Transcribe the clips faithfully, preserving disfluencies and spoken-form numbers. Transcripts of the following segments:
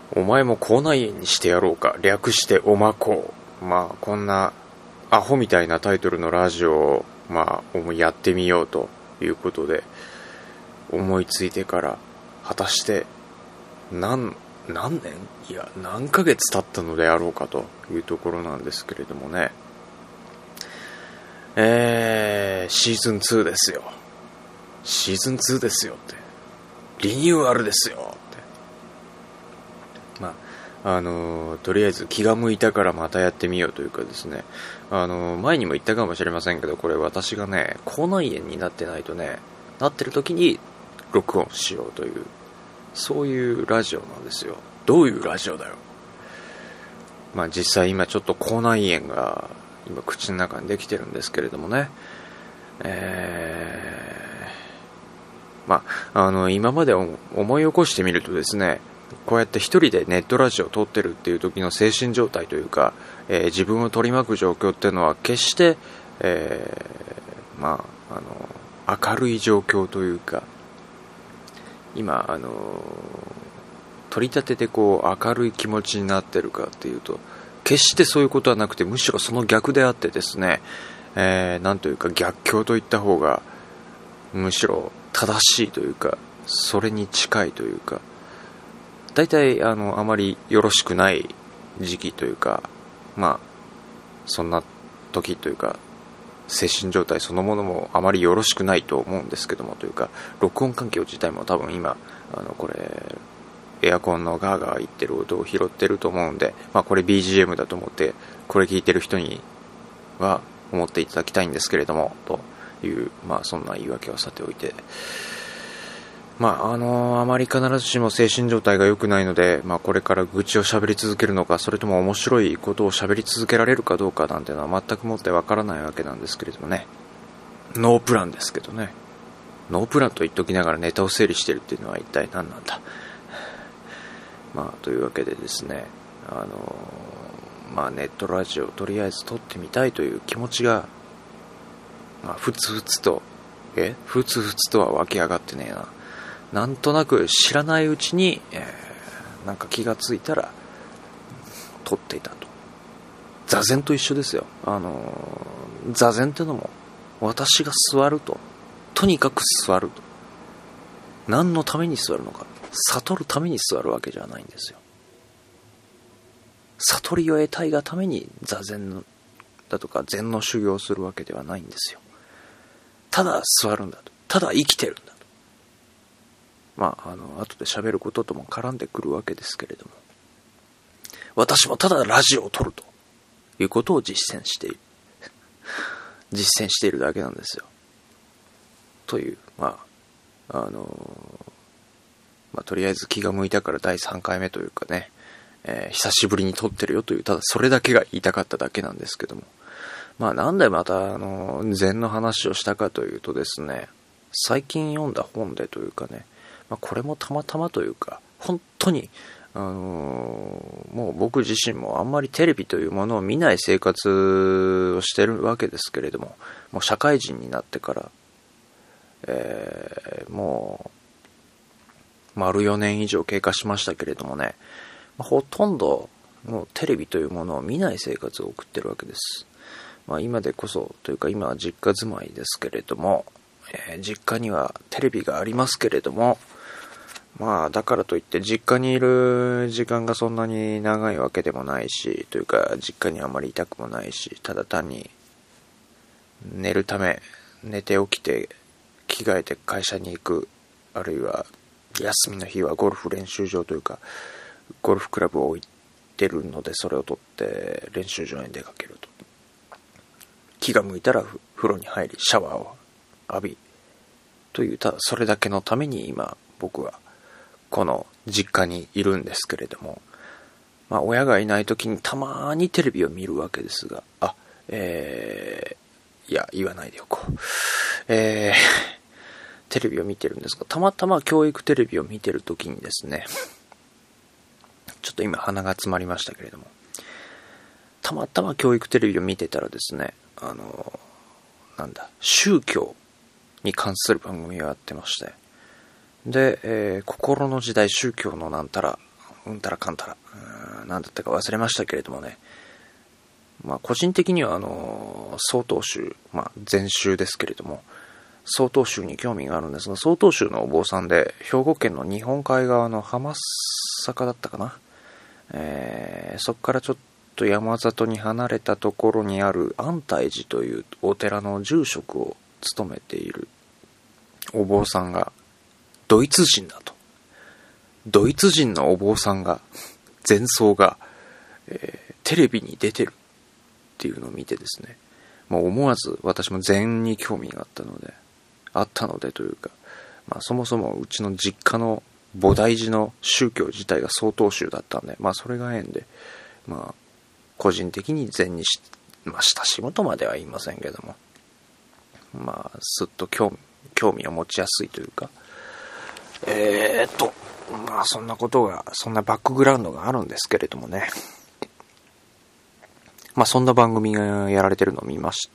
お前も口内炎にしてやろうか、略しておまこう。まあこんなアホみたいなタイトルのラジオをまあやってみようということで思いついてから果たして何何年いや何ヶ月経ったのであろうかというところなんですけれどもね。えー、シーズンツーですよ。シーズンツーですよってリニューアルですよってまああのー、とりあえず気が向いたからまたやってみようというかですね、あのー、前にも言ったかもしれませんけど、これ私がね口内炎になってないとね、なってる時に録音しようという、そういうラジオなんですよ。どういうラジオだよ。まあ実際今ちょっと口内炎が今口の中にできてるんですけれどもね、えー、まああの今まで思い起こしてみるとですね、こうやって一人でネットラジオを撮ってるっていう時の精神状態というか、えー、自分を取り巻く状況っていうのは決して、えー、まああの明るい状況というか、今あの取り立ててこう明るい気持ちになってるかっていうと決してそういうことはなくて、むしろその逆であってですね、えー、なんというか逆境といった方がむしろ正しいというか、それに近いというか、大体あのあまりよろしくない時期というか、まあそんな時というか精神状態そのものもあまりよろしくないと思うんですけども、というか録音環境自体も多分今あのこれエアコンのガーガー言ってる音を拾ってると思うんで、まあこれ ビージーエム だと思ってこれ聞いてる人には思っていただきたいんですけれども、というまあそんな言い訳はさておいて、まああのあまり必ずしも精神状態が良くないので、まあこれから愚痴を喋り続けるのか、それとも面白いことを喋り続けられるかどうかなんていうのは全くもってわからないわけなんですけれどもね。ノープランですけどね。ノープランと言っときながらネタを整理してるっていうのは一体何なんだ。まあというわけでですね、あのまあネットラジオをとりあえず撮ってみたいという気持ちが、まあふつふつとえふつふつとは湧き上がってねえな。なんとなく知らないうちに、えー、なんか気がついたら撮っていたと。座禅と一緒ですよ。あのー、座禅ってのも私が座ると、とにかく座ると、何のために座るのか、悟るために座るわけじゃないんですよ。悟りを得たいがために座禅だとか禅の修行をするわけではないんですよ。ただ座るんだと、ただ生きてるんだと、まああの後で喋ることとも絡んでくるわけですけれども、私もただラジオを撮るということを実践している実践しているだけなんですよ。というまああのまあ、とりあえず気が向いたからだいさんかいめというかね、えー、久しぶりに撮ってるよという、ただそれだけが言いたかっただけなんですけども、まあなんでまたあの禅の話をしたかというとですね、最近読んだ本でというかね、まあ、これもたまたまというか本当にあのー、もう僕自身もあんまりテレビというものを見ない生活をしてるわけですけれども、もう社会人になってから、えー、もう丸よねん以上経過しましたけれどもね、ほとんどもうテレビというものを見ない生活を送ってるわけです。まあ、今でこそというか今は実家住まいですけれども、えー、実家にはテレビがありますけれども、まあだからといって実家にいる時間がそんなに長いわけでもないし、というか実家にあまりいたくもないし、ただ単に寝るため寝て起きて着替えて会社に行く、あるいは休みの日はゴルフ練習場というかゴルフクラブを置いてるので、それを取って練習場に出かけると、気が向いたら風呂に入りシャワーを浴びという、ただそれだけのために今僕はこの実家にいるんですけれども、まあ親がいない時にたまにテレビを見るわけですが、あ、えー、いや言わないでおこう、えー、テレビを見てるんですが、たまたま教育テレビを見てる時にですね、ちょっと今鼻が詰まりましたけれども、たまたま教育テレビを見てたらですね、あのなんだ宗教に関する番組をやってまして、で、えー、心の時代宗教のなんたらうんたらかんたら、うーん、なんだったか忘れましたけれどもね、まあ個人的にはあの曹洞宗、まあ禅宗ですけれども、曹洞宗に興味があるんですが、曹洞宗のお坊さんで兵庫県の日本海側の浜坂だったかな、えー、そこからちょっと山里に離れたところにある安泰寺というお寺の住職を務めているお坊さんがドイツ人だと。ドイツ人のお坊さんが、禅僧が、えー、テレビに出てるっていうのを見てですね、もう思わず私も禅に興味があったので、あったのでというか、まあそもそもうちの実家の菩提寺の宗教自体が曹洞宗だったんで、まあそれが縁で、まあ個人的に禅にし、まあ親しむとまでは言いませんけども、まあすっと興味、興味を持ちやすいというか、えーっと、まあそんなことが、そんなバックグラウンドがあるんですけれどもね。まあそんな番組がやられてるのを見まして、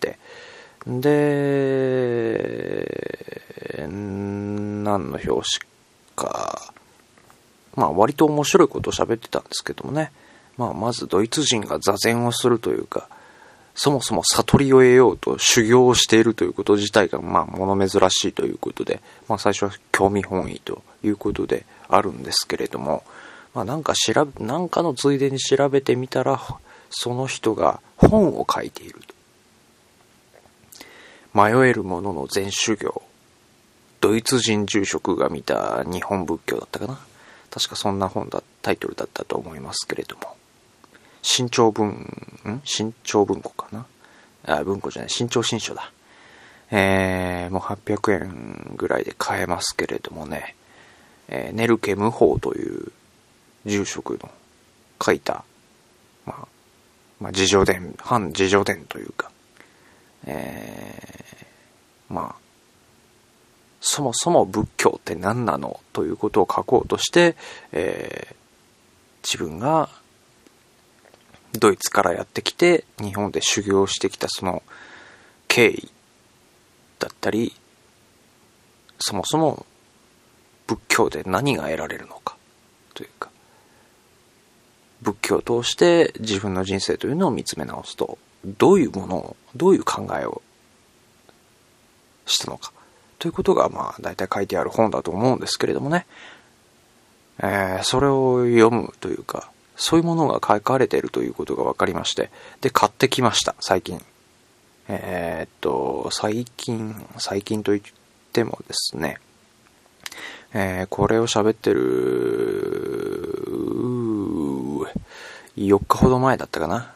で、何の表紙か、まあ割と面白いことを喋ってたんですけどもね。まあまずドイツ人が座禅をするというか、そもそも悟りを得ようと修行をしているということ自体がまあ物珍しいということで、まあ最初は興味本位ということであるんですけれども、まあなんか調べ、なんかのついでに調べてみたら、その人が本を書いていると。迷える者の禅修行、ドイツ人住職が見た日本仏教だったかな。確かそんな本だ、タイトルだったと思いますけれども。新潮文、ん新潮文庫かなあ、文庫じゃない、新潮新書だ。えー、もうはっぴゃくえんぐらいで買えますけれどもね、えー、ネルケ無法という住職の書いた、まあ、まあ、自叙伝、反自叙伝というか、えー、まあ、そもそも仏教って何なのということを書こうとして、えー、自分がドイツからやってきて日本で修行してきたその経緯だったり、そもそも仏教で何が得られるのかというか、仏教を通して自分の人生というのを見つめ直すと、どういうものを、どういう考えをしたのかということがまあ大体書いてある本だと思うんですけれどもね、えー、それを読むというか、そういうものが書かれているということが分かりまして、で買ってきました最近。えー、っと最近最近と言ってもですね、えー、これを喋ってるよっかほど前だったかな。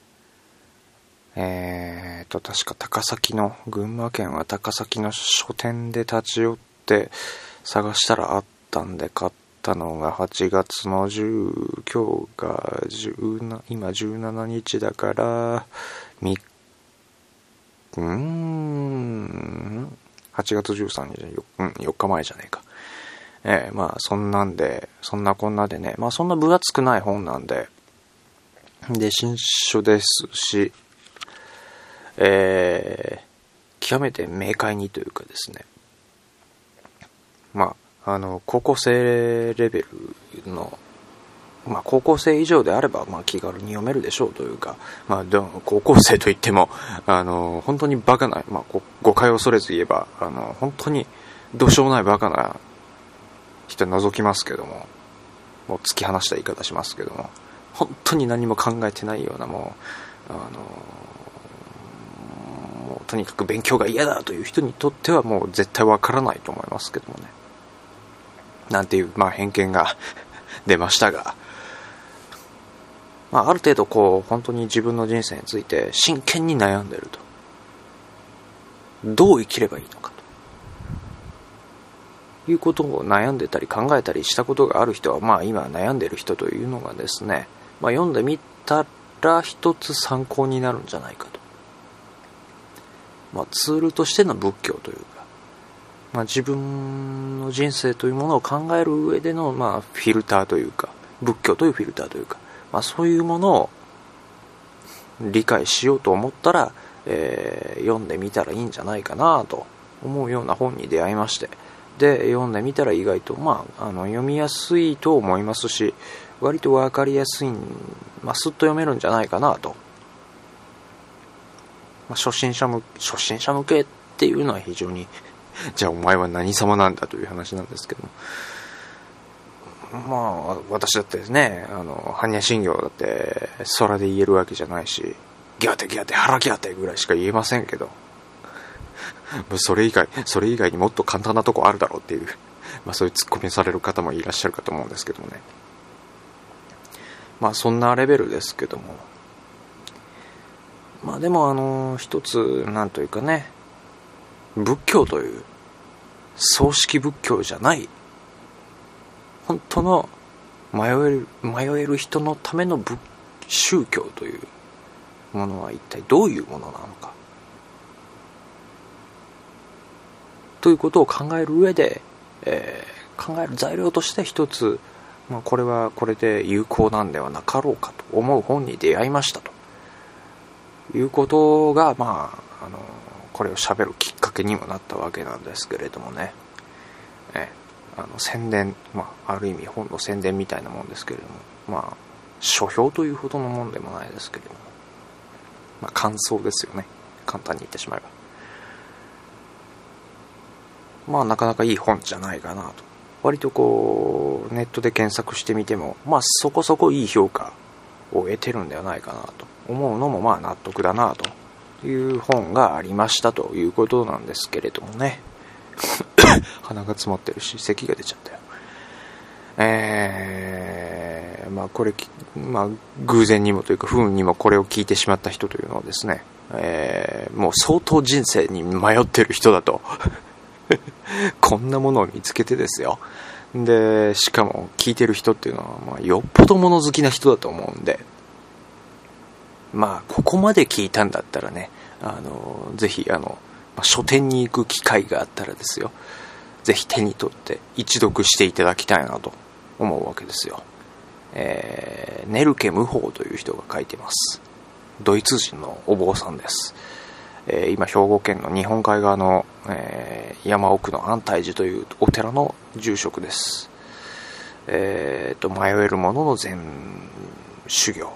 えー、っと確か高崎の、群馬県は高崎の書店で立ち寄って探したらあったんで買ったのがはちがつのじゅう、今日がじゅうな、今じゅうしちにちだからみうーんはちがつじゅうさんにち、よ、うん、よっかまえじゃねえか。えー、まあそんなんで、そんなこんなでね、まあそんな分厚くない本なんで、で新書ですし、えー、極めて明快にというかですね、まああの高校生レベルの、まあ高校生以上であればまあ気軽に読めるでしょうというか、まあでも高校生といってもあの本当にバカな、まあ誤解を恐れず言えばあの本当にどうしようもないバカな人除きますけども、もう突き放した言い方しますけども、本当に何も考えてないような、もうあのもうとにかく勉強が嫌だという人にとってはもう絶対わからないと思いますけどもね、なんていうまあ偏見が出ましたが、まあある程度こう本当に自分の人生について真剣に悩んでると、どう生きればいいのかということを悩んでたり考えたりしたことがある人は、まあ今悩んでる人というのがですね、まあ読んでみたら一つ参考になるんじゃないかと。まあツールとしての仏教というか、まあ自分の人生というものを考える上でのまあフィルターというか、仏教というフィルターというか、まあそういうものを理解しようと思ったら、えー、読んでみたらいいんじゃないかなと思うような本に出会いまして、で読んでみたら意外と、まあ、あの読みやすいと思いますし、 割と分かりやすい、まあ、スッと読めるんじゃないかなと、まあ、初心者向初心者向けっていうのは非常にじゃあお前は何様なんだという話なんですけども、まあ私だってですね、あの般若心経だって空で言えるわけじゃないし、ギャーテギャーテ腹ギャーテぐらいしか言えませんけど、それ以外それ以外にもっと簡単なとこあるだろうっていう、まあ、そういうツッコミされる方もいらっしゃるかと思うんですけどもね。まあそんなレベルですけども、まあでもあの一つなんというかね、仏教という葬式仏教じゃない本当の迷える迷える人のための仏宗教というものは一体どういうものなのかということを考える上で、えー、考える材料として一つ、まあ、これはこれで有効なんではなかろうかと思う本に出会いましたということが、まあ、あのこれを喋るきっかけにもなったわけなんですけれどもね、えあの宣伝、まあ、ある意味本の宣伝みたいなもんですけれども、まあ書評というほどのもんでもないですけれども、まあ、感想ですよね、簡単に言ってしまえば。まあなかなかいい本じゃないかなと。割とこうネットで検索してみても、まあそこそこいい評価を得てるんではないかなと思うのも、まあ納得だなという本がありましたということなんですけれどもね。鼻が詰まってるし咳が出ちゃったよ。えー、まあこれ、まあ偶然にもというか不運にもこれを聞いてしまった人というのはですね、えー、もう相当人生に迷ってる人だと。こんなものを見つけてですよ。で、しかも聞いてる人っていうのは、まあ、よっぽど物好きな人だと思うんで、まあここまで聞いたんだったらね、あのぜひあの、まあ、書店に行く機会があったらですよ、ぜひ手に取って一読していただきたいなと思うわけですよ。えー、ネルケ無法という人が書いてます。ドイツ人のお坊さんです。えー、今兵庫県の日本海側の、えー、山奥の安泰寺というお寺の住職です。えー、と迷える者の禅修行、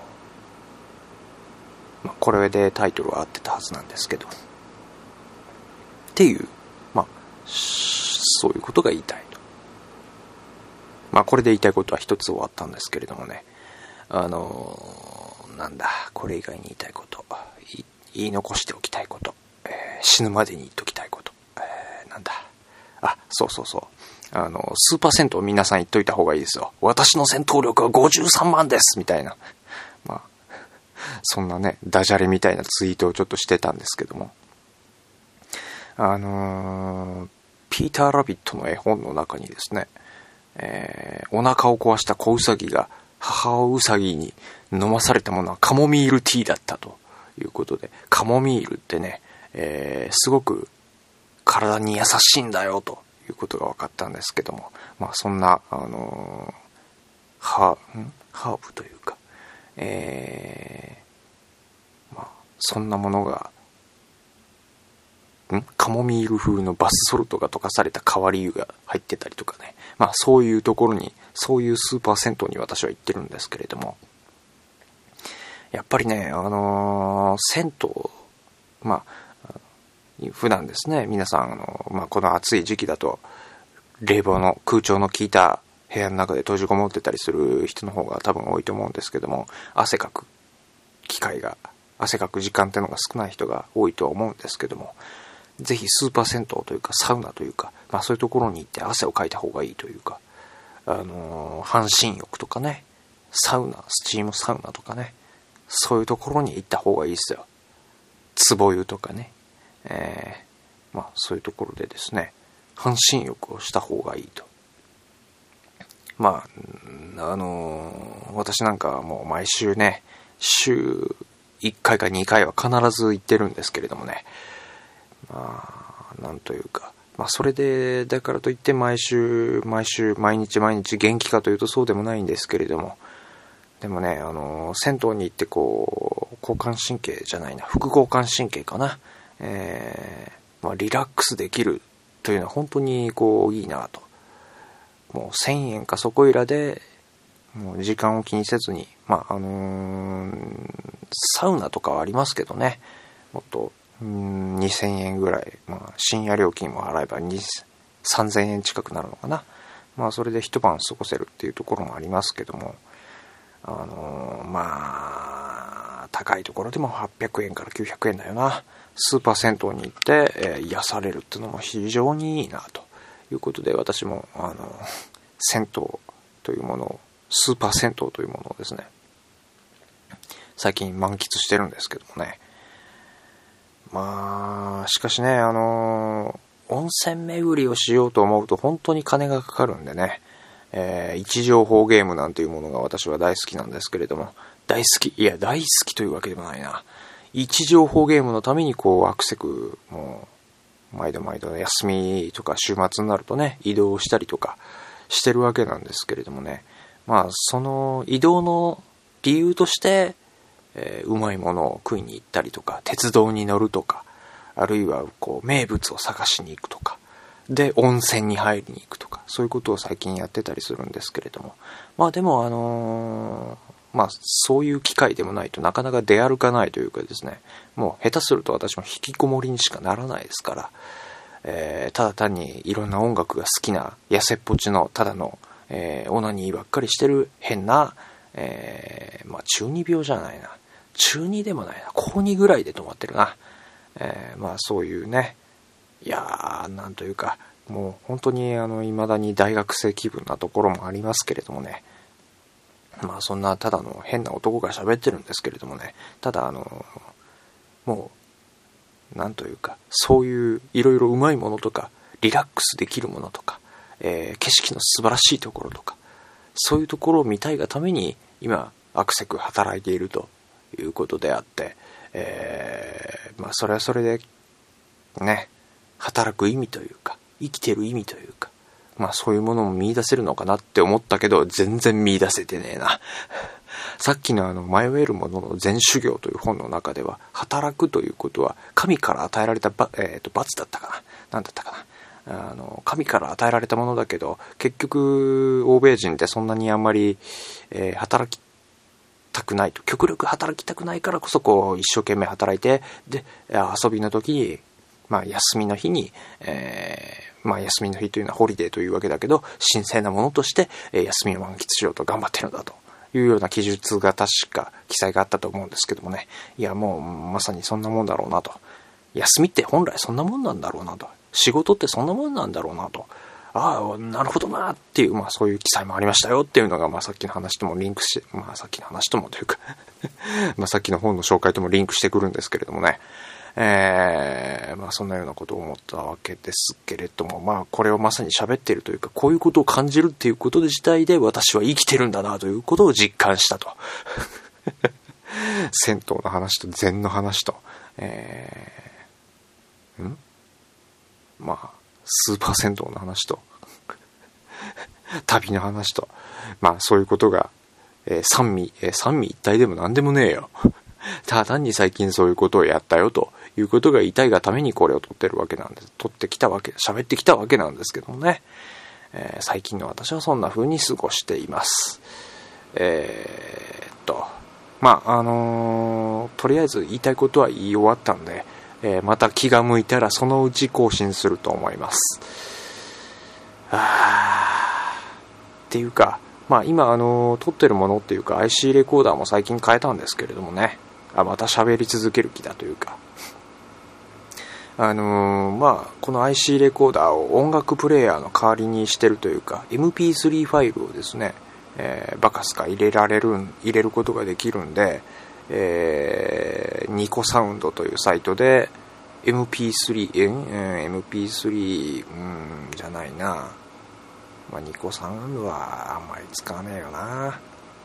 まあ、これでタイトルは合ってたはずなんですけどっていう、まあそういうことが言いたいと。まあこれで言いたいことは一つ終わったんですけれどもね、あのー、なんだこれ以外に言いたいこと言い残しておきたいこと、えー、死ぬまでに言っときたいこと、えー、なんだあそうそうそうあのスーパー銭湯皆さん言っといた方がいいですよ。私の戦闘力はごじゅうさんまんですみたいな、まあそんなねダジャレみたいなツイートをちょっとしてたんですけども、あのー、ピーターラビットの絵本の中にですね、えー、お腹を壊した子ウサギが母ウサギに飲まされたものはカモミールティーだったということで、カモミールってね、えー、すごく体に優しいんだよということが分かったんですけども、まあそんな、あのー、ハー、んハーブというか、えー、まあそんなものがんカモミール風のバスソルトが溶かされた変わり湯が入ってたりとかね、まあそういうところに、そういうスーパー銭湯に私は行ってるんですけれども、やっぱりね、あのー、銭湯、まあ普段ですね、皆さん、あの、まあ、この暑い時期だと冷房の空調の効いた部屋の中で閉じこもってたりする人の方が多分多いと思うんですけども、汗かく機会が、汗かく時間っていうのが少ない人が多いとは思うんですけども、ぜひスーパー銭湯というかサウナというか、まあそういうところに行って汗をかいた方がいいというか、あのー、半身浴とかね、サウナ、スチームサウナとかね、そういうところに行った方がいいですよ。壺湯とかね、えー、まあそういうところでですね、半身浴をした方がいいと。まああのー、私なんかはもう毎週ね、週いっかいかにかいは必ず行ってるんですけれどもね、まあなんというか、まあそれでだからといって毎週毎週毎日毎日元気かというとそうでもないんですけれども、でもね、あのー、銭湯に行ってこう交感神経じゃないな副交感神経かな、えーまあ、リラックスできるというのは本当にこういいなと。もうせんえんかそこいらでもう時間を気にせずに、まああのー、サウナとかはありますけどね、もっとうーんにせんえんぐらい、まあ、深夜料金も払えばさんぜんえん近くなるのかな。まあそれで一晩過ごせるっていうところもありますけども、あのー、まあ高いところでもはっぴゃくえんからきゅうひゃくえんだよな。スーパー銭湯に行って、えー、癒されるっていうのも非常にいいなということで、私もあのー、銭湯というものを、スーパー銭湯というものをですね、最近満喫してるんですけどもね。まあしかしね、あのー、温泉巡りをしようと思うと本当に金がかかるんでね、えー、位置情報ゲームなんていうものが私は大好きなんですけれども、大好きいや大好きというわけでもないな。位置情報ゲームのためにこうアクセクもう毎度毎度休みとか週末になるとね移動したりとかしてるわけなんですけれどもね、まあその移動の理由として、えー、うまいものを食いに行ったりとか、鉄道に乗るとか、あるいはこう名物を探しに行くとかで温泉に入りに行くとか、そういうことを最近やってたりするんですけれども、まあでもあのー、まあそういう機会でもないとなかなか出歩かないというかですね、もう下手すると私も引きこもりにしかならないですから、えー、ただ単にいろんな音楽が好きな痩せっぽちのただの、えー、オナニーばっかりしてる変な、えー、まあ中二病じゃないな、中二でもないな、高にぐらいで止まってるな、えー、まあそういうね、いやーなんというか、もう本当にあの未だに大学生気分なところもありますけれどもね、まあそんなただの変な男が喋ってるんですけれどもね、ただあのもうなんというか、そういういろいろうまいものとかリラックスできるものとか、えー、景色の素晴らしいところとか、そういうところを見たいがために今アクセク働いているということであって、えー、まあそれはそれでね、働く意味というか生きてる意味というか、まあそういうものも見出せるのかなって思ったけど全然見出せてねえなさっきのあの迷えるものの全修行という本の中では、働くということは神から与えられたば、えー、と罰だったかな、なんだったかな、あの神から与えられたものだけど結局欧米人ってそんなにあんまり、えー、働きたくないと、極力働きたくないからこそこう一生懸命働いて、で遊びの時にまあ休みの日に、えー、まあ休みの日というのはホリデーというわけだけど、神聖なものとして、えー、休みを満喫しようと頑張ってるんだというような記述が確か記載があったと思うんですけどもね、いやもうまさにそんなもんだろうなと、休みって本来そんなもんなんだろうなと、仕事ってそんなもんなんだろうなと、ああなるほどなっていう、まあそういう記載もありましたよっていうのが、まあさっきの話ともリンクして、まあさっきの話ともというかまあさっきの本の紹介ともリンクしてくるんですけれどもね、えー、まあそんなようなことを思ったわけですけれども、まあこれをまさに喋っているというか、こういうことを感じるっていうこと自体で私は生きてるんだなということを実感したと銭湯の話と禅の話と、えー、んまあスーパー銭湯の話と旅の話と、まあそういうことが、えー、三味、えー、三味一体でも何でもねえよただ単に最近そういうことをやったよということが言いたいがためにこれを撮ってるわけなんです。撮ってきたわけ、喋ってきたわけなんですけどもね、えー、最近の私はそんな風に過ごしています。えー、っとまああのー、とりあえず言いたいことは言い終わったんで、えー、また気が向いたらそのうち更新すると思います。あーっていうか、まあ今あのー、撮ってるものっていうか アイシー レコーダーも最近変えたんですけれどもね、あまた喋り続ける気だというか、あのー、まあこの アイシー レコーダーを音楽プレイヤーの代わりにしてるというか エムピースリー ファイルをですね、えー、バカスカ入れられる入れることができるんで、えー、ニコサウンドというサイトで エムピースリー、えー、エムピースリー うんじゃないな、まあ、ニコサウンドはあんまり使わねえよな、うん、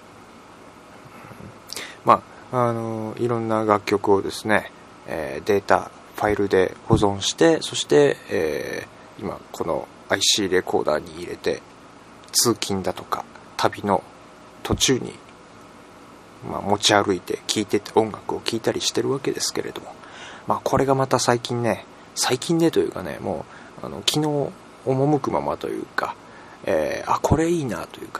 まああのいろんな楽曲をですね、えー、データファイルで保存して、そして、えー、今この アイシー レコーダーに入れて通勤だとか旅の途中に、まあ、持ち歩いて聴いて音楽を聴いたりしてるわけですけれども、まあ、これがまた最近ね最近ねというかね、もうあの昨日赴くままというか、えー、あこれいいなというか、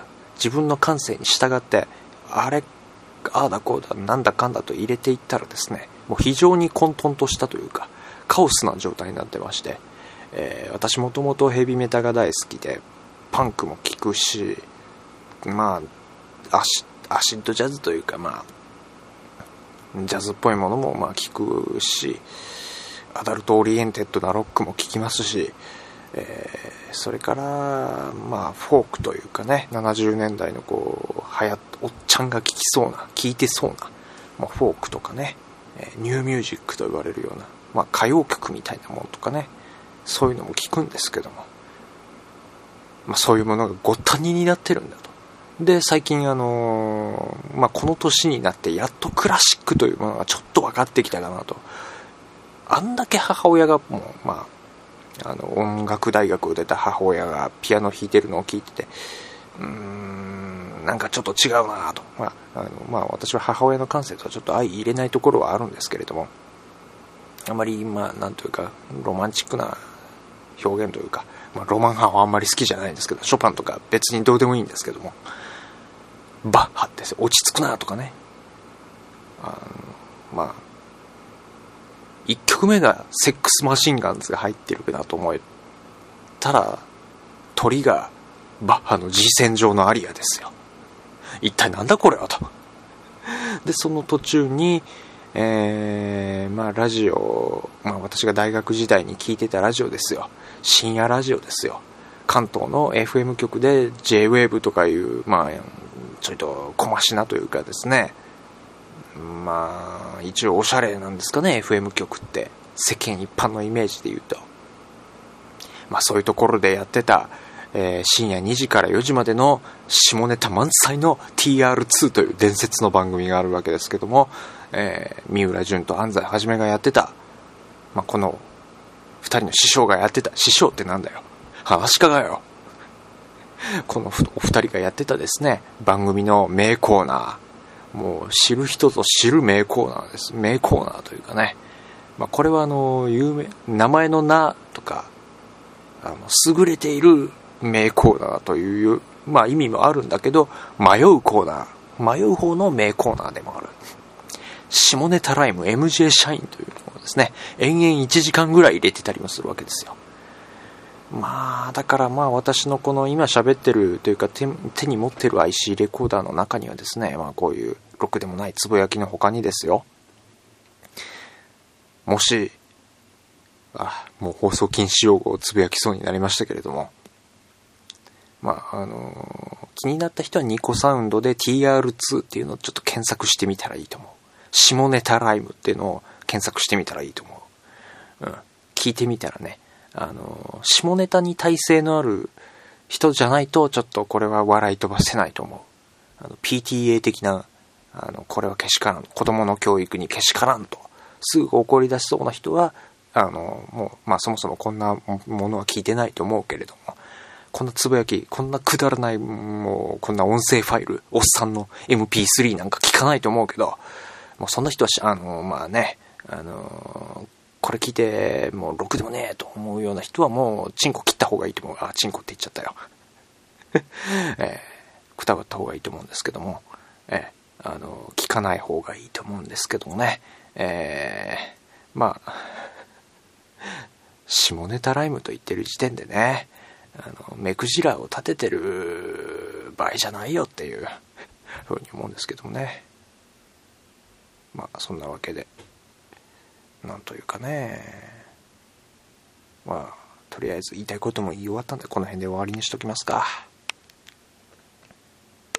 自分の感性に従ってあれああだこうだなんだかんだと入れていったらですね、もう非常に混沌としたというかカオスな状態になってまして、えー、私もともとヘビメタが大好きでパンクも聴くし、まあアシ、アシッドジャズというか、まあジャズっぽいものもまあ聴くし、アダルトオリエンテッドなロックも聴きますし、えー、それからまあフォークというかね、ななじゅうねんだいのこうはやおっちゃんが聴きそうな聴いてそうな、まあ、フォークとかね、えー、ニューミュージックと言われるような、まあ、歌謡曲みたいなものとかね、そういうのも聴くんですけども、まあ、そういうものがごったにになってるんだと。で最近あのーまあ、この年になってやっとクラシックというものがちょっと分かってきたかなと。あんだけ母親がもうまああの音楽大学を出た母親がピアノ弾いてるのを聞いてて、うーんなんかちょっと違うなと、まああのまあ、私は母親の感性とはちょっと相入れないところはあるんですけれども、あまりまあなんというかロマンチックな表現というか、まあ、ロマン派はあんまり好きじゃないんですけど、ショパンとか別にどうでもいいんですけども、バッハって落ち着くなとかね、あのまあいっきょくめがセックスマシンガンズが入ってるなと思えたら、鳥がバッハの G 線上のアリアですよ。一体なんだこれはと。でその途中に、えー、まあラジオ、まあ私が大学時代に聞いてたラジオですよ。深夜ラジオですよ。関東の エフエム 局で J ウェーブとかいうまあちょいと小増しなというかですね、まあ一応おしゃれなんですかね、 エフエム 局って世間一般のイメージで言うと、まあそういうところでやってた、えー、深夜にじからよじまでの下ネタ満載の ティーアールツー という伝説の番組があるわけですけども、えー、三浦淳と安西はじめがやってた、まあ、このふたりの師匠がやってた、師匠ってなんだよ、話し家がよ、このお二人がやってたですね番組の名コーナー、もう知る人ぞ知る名コーナーです。名コーナーというかね、まあ、これはあの有名名前の名とかあの優れている名コーナーという、まあ、意味もあるんだけど、迷うコーナー、迷う方の名コーナーでもある。下ネタライム エムジェー 社員というのをですね、延々いちじかんぐらい入れてたりもするわけですよ。まあだからまあ私のこの今喋ってるというか 手, 手に持ってる アイシー レコーダーの中にはですね、まあこういうろくでもないつぶやきの他にですよ、もしあもう放送禁止用語をつぶやきそうになりましたけれども、まああのー、気になった人はニコサウンドで ティーアールツー っていうのをちょっと検索してみたらいいと思う。下ネタライムっていうのを検索してみたらいいと思う。うん、聞いてみたらね、あの下ネタに耐性のある人じゃないとちょっとこれは笑い飛ばせないと思う。あの ピーティーエー 的なあのこれはけしからん、子供の教育にけしからんとすぐ怒り出しそうな人はあのもうまあそもそもこんなものは聞いてないと思うけれども、こんなつぶやき、こんなくだらない、もうこんな音声ファイル、おっさんの エムピースリー なんか聞かないと思うけど、もうそんな人はあのまあね、あのこれ聞いてもうろくでもねえと思うような人はもうチンコ切った方がいいと思う。あ、チンコって言っちゃったよ、えー、くたばった方がいいと思うんですけども、えー、あの聞かない方がいいと思うんですけどもね、えー、まあ下ネタライムと言ってる時点でね、あの目くじらを立ててる場合じゃないよっていうふうに思うんですけどもね。まあそんなわけでなんというかね、まあとりあえず言いたいことも言い終わったんでこの辺で終わりにしときますか。